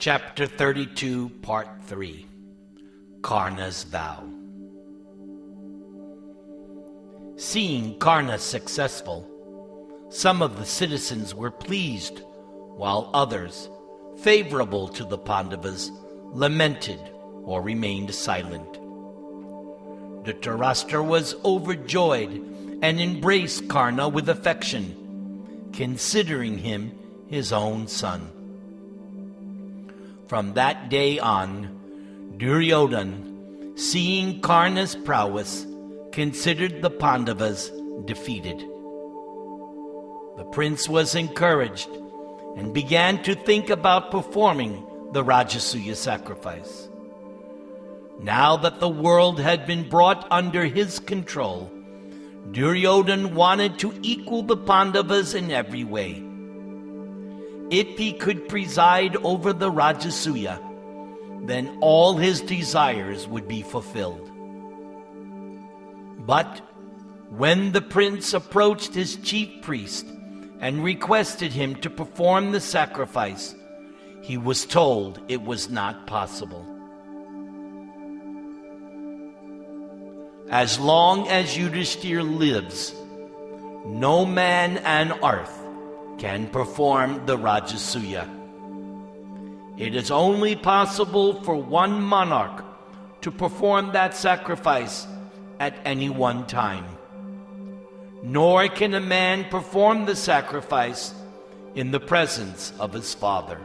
Chapter 32, Part 3. Karna's Vow. Seeing Karna successful, some of the citizens were pleased, while others, favorable to the Pandavas, lamented or remained silent. Dhritarashtra was overjoyed and embraced Karna with affection, considering him his own son. From that day on, Duryodhana, seeing Karna's prowess, considered the Pandavas defeated. The prince was encouraged and began to think about performing the Rajasuya sacrifice. Now that the world had been brought under his control, Duryodhana wanted to equal the Pandavas in every way. If he could preside over the Rajasuya, then all his desires would be fulfilled. But when the prince approached his chief priest and requested him to perform the sacrifice, he was told it was not possible. As long as Yudhishthira lives, no man on earth can perform the Rajasuya. It is only possible for one monarch to perform that sacrifice at any one time. Nor can a man perform the sacrifice in the presence of his father.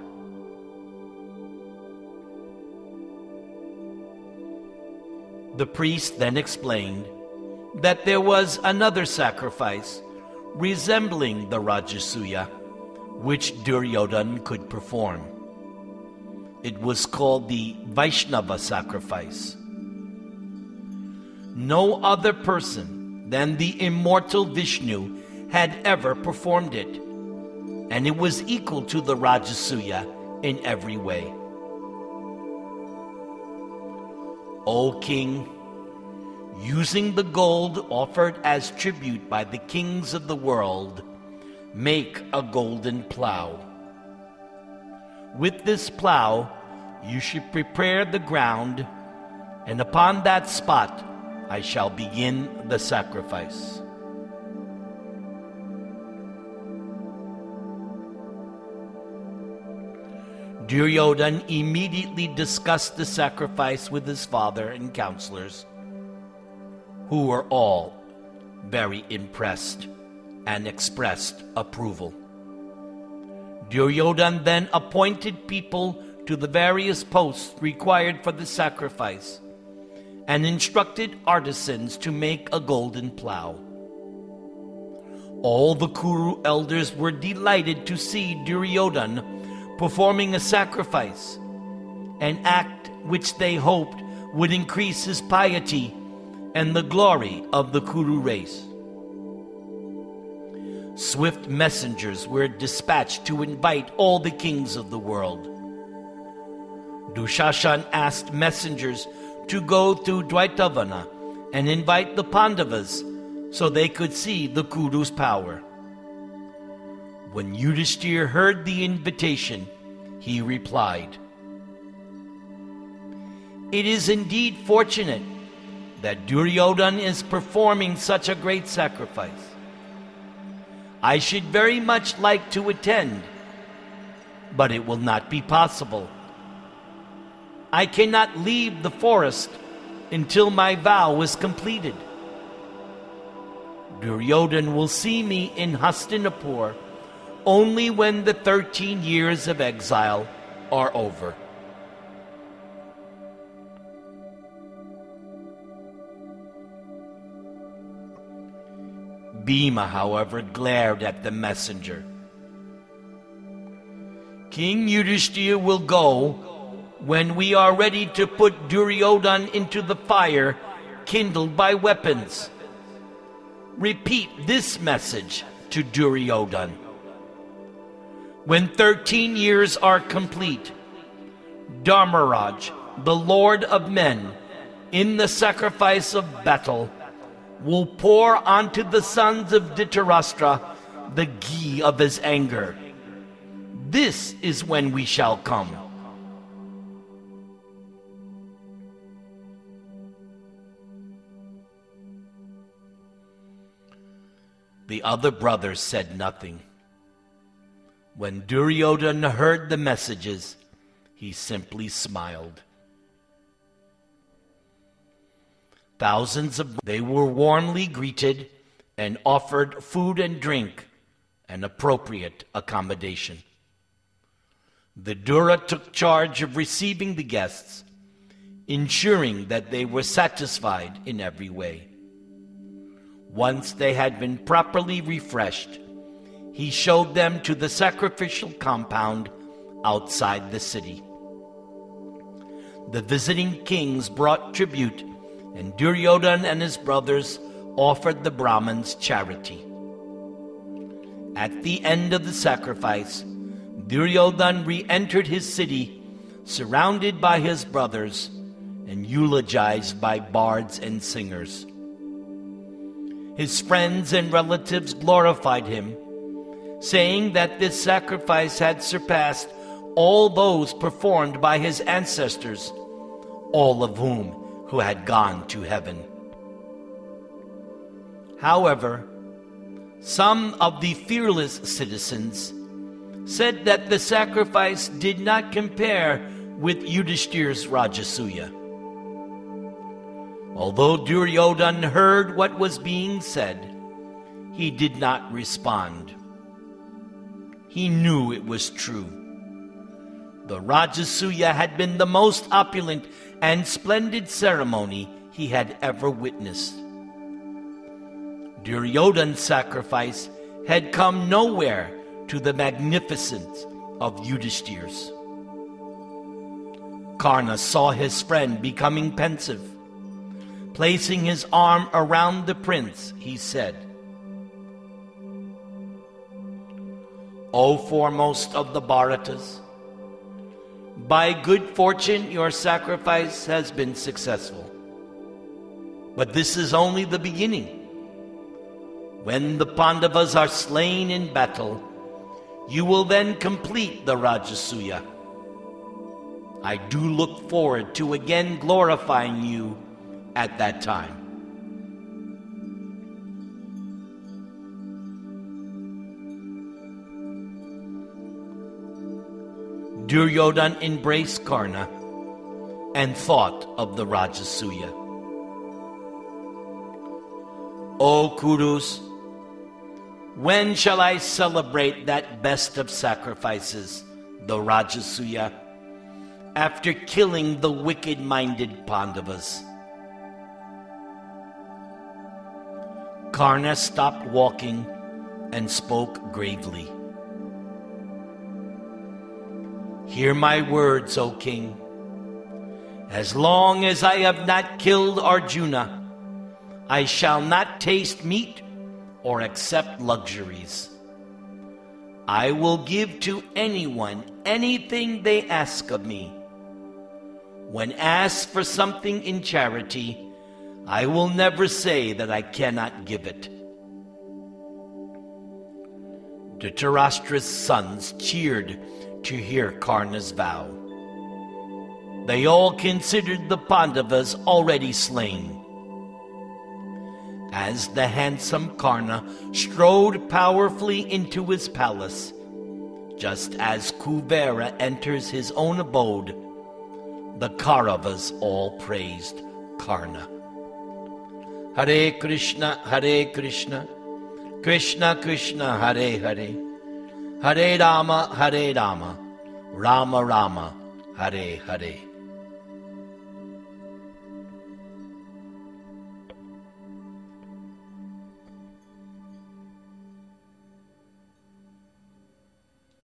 The priest then explained that there was another sacrifice resembling the Rajasuya, which Duryodhana could perform. It was called the Vaishnava sacrifice. No other person than the immortal Vishnu had ever performed it, and it was equal to the Rajasuya in every way. O king, using the gold offered as tribute by the kings of the world, make a golden plow. With this plow, you should prepare the ground, and upon that spot I shall begin the sacrifice. Duryodhana immediately discussed the sacrifice with his father and counselors, who were all very impressed and expressed approval. Duryodhana then appointed people to the various posts required for the sacrifice and instructed artisans to make a golden plow. All the Kuru elders were delighted to see Duryodhana performing a sacrifice, an act which they hoped would increase his piety and the glory of the Kuru race. Swift messengers were dispatched to invite all the kings of the world. Dushashan asked messengers to go to Dvaitavana and invite the Pandavas so they could see the Kuru's power. When Yudhishthira heard the invitation, he replied, "It is indeed fortunate that Duryodhana is performing such a great sacrifice. I should very much like to attend, but it will not be possible. I cannot leave the forest until my vow is completed. Duryodhana will see me in Hastinapur only when the 13 years of exile are over." Bhima, however, glared at the messenger. "King Yudhishthira will go when we are ready to put Duryodhana into the fire kindled by weapons. Repeat this message to Duryodhana. When 13 years are complete, Dharmaraj, the Lord of men, in the sacrifice of battle, will pour onto the sons of Dhritarashtra the ghee of his anger. This is when we shall come. The other brothers said nothing. When Duryodhana heard the messages, he simply smiled. They were warmly greeted and offered food and drink and appropriate accommodation. Vidura took charge of receiving the guests, ensuring that they were satisfied in every way. Once they had been properly refreshed, he showed them to the sacrificial compound outside the city. The visiting kings brought tribute, and Duryodhana and his brothers offered the Brahmins charity. At the end of the sacrifice, Duryodhana re-entered his city, surrounded by his brothers and eulogized by bards and singers. His friends and relatives glorified him, saying that this sacrifice had surpassed all those performed by his ancestors, all of who had gone to heaven. However, some of the fearless citizens said that the sacrifice did not compare with Yudhishthir's Rajasuya. Although Duryodhana heard what was being said, he did not respond. He knew it was true. The Rajasuya had been the most opulent and splendid ceremony he had ever witnessed. Duryodhana's sacrifice had come nowhere to the magnificence of Yudhishthir's. Karna saw his friend becoming pensive. Placing his arm around the prince, he said, "O foremost of the Bharatas, by good fortune your sacrifice has been successful. But this is only the beginning. When the Pandavas are slain in battle, you will then complete the Rajasuya. I do look forward to again glorifying you at that time." Duryodhana embraced Karna and thought of the Rajasuya. "O Kurus, when shall I celebrate that best of sacrifices, the Rajasuya, after killing the wicked-minded Pandavas?" Karna stopped walking and spoke gravely. "Hear my words, O king. As long as I have not killed Arjuna, I shall not taste meat or accept luxuries. I will give to anyone anything they ask of me. When asked for something in charity, I will never say that I cannot give it." Dhritarashtra's sons cheered to hear Karna's vow. They all considered the Pandavas already slain. As the handsome Karna strode powerfully into his palace, just as Kuvera enters his own abode, the Kauravas all praised Karna. Hare Krishna, Krishna Krishna, Hare Hare, Hare Rama, Rama Rama, Hare Hare.